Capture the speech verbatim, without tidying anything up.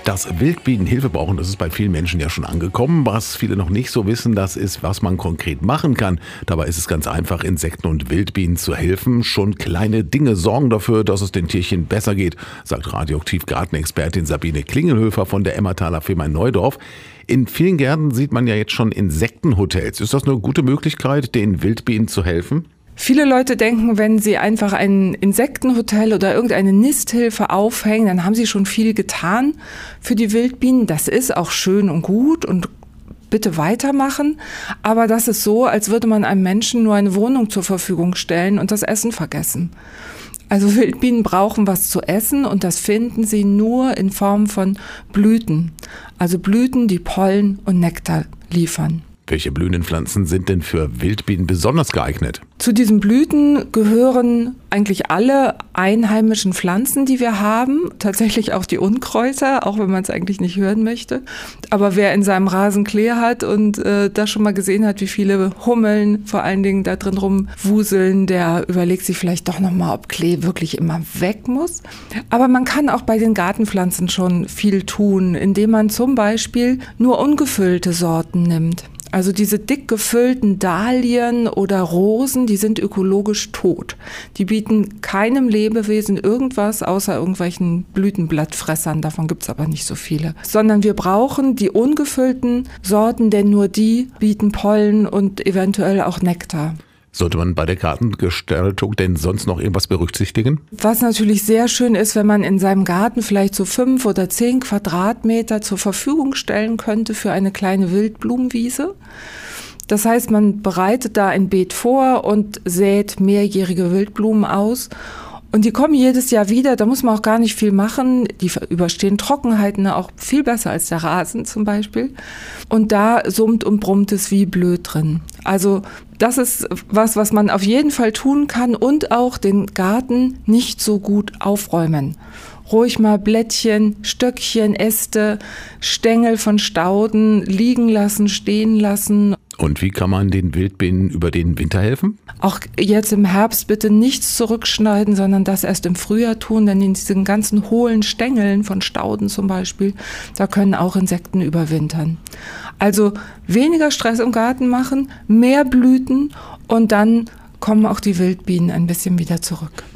Dass Wildbienen Hilfe brauchen, das ist bei vielen Menschen ja schon angekommen. Was viele noch nicht so wissen, das ist, was man konkret machen kann. Dabei ist es ganz einfach, Insekten und Wildbienen zu helfen. Schon kleine Dinge sorgen dafür, dass es den Tierchen besser geht, sagt Radioaktiv-Gartenexpertin Sabine Klingelhöfer von der Emmertaler Firma in Neudorf. In vielen Gärten sieht man ja jetzt schon Insektenhotels. Ist das eine gute Möglichkeit, den Wildbienen zu helfen? Viele Leute denken, wenn sie einfach ein Insektenhotel oder irgendeine Nisthilfe aufhängen, dann haben sie schon viel getan für die Wildbienen. Das ist auch schön und gut und bitte weitermachen. Aber das ist so, als würde man einem Menschen nur eine Wohnung zur Verfügung stellen und das Essen vergessen. Also Wildbienen brauchen was zu essen und das finden sie nur in Form von Blüten. Also Blüten, die Pollen und Nektar liefern. Welche blühenden Pflanzen sind denn für Wildbienen besonders geeignet? Zu diesen Blüten gehören eigentlich alle einheimischen Pflanzen, die wir haben. Tatsächlich auch die Unkräuter, auch wenn man es eigentlich nicht hören möchte. Aber wer in seinem Rasen Klee hat und äh, das schon mal gesehen hat, wie viele Hummeln vor allen Dingen da drin rumwuseln, der überlegt sich vielleicht doch nochmal, ob Klee wirklich immer weg muss. Aber man kann auch bei den Gartenpflanzen schon viel tun, indem man zum Beispiel nur ungefüllte Sorten nimmt. Also diese dick gefüllten Dahlien oder Rosen, die sind ökologisch tot. Die bieten keinem Lebewesen irgendwas außer irgendwelchen Blütenblattfressern, davon gibt's aber nicht so viele. Sondern wir brauchen die ungefüllten Sorten, denn nur die bieten Pollen und eventuell auch Nektar. Sollte man bei der Gartengestaltung denn sonst noch irgendwas berücksichtigen? Was natürlich sehr schön ist, wenn man in seinem Garten vielleicht so fünf oder zehn Quadratmeter zur Verfügung stellen könnte für eine kleine Wildblumenwiese. Das heißt, man bereitet da ein Beet vor und sät mehrjährige Wildblumen aus. Und die kommen jedes Jahr wieder, da muss man auch gar nicht viel machen. Die überstehen Trockenheiten auch viel besser als der Rasen zum Beispiel. Und da summt und brummt es wie blöd drin. Also das ist was, was man auf jeden Fall tun kann und auch den Garten nicht so gut aufräumen. Ruhig mal Blättchen, Stöckchen, Äste, Stängel von Stauden liegen lassen, stehen lassen. Und wie kann man den Wildbienen über den Winter helfen? Auch jetzt im Herbst bitte nichts zurückschneiden, sondern das erst im Frühjahr tun, denn in diesen ganzen hohlen Stängeln von Stauden zum Beispiel, da können auch Insekten überwintern. Also weniger Stress im Garten machen, mehr Blüten und dann kommen auch die Wildbienen ein bisschen wieder zurück.